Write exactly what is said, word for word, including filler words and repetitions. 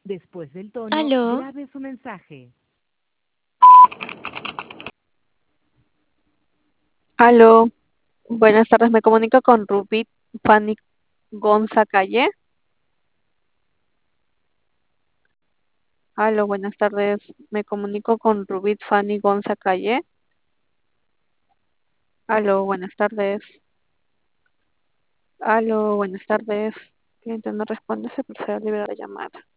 Después del tono, Aló, grabe su mensaje. Aló, buenas tardes, me comunico con Rubí Fanny Gonza Calle. Aló, buenas tardes, me comunico con Rubí Fanny Gonza Calle. Aló, buenas tardes. Aló, buenas tardes. Cliente no responde, se procede a liberar la llamada.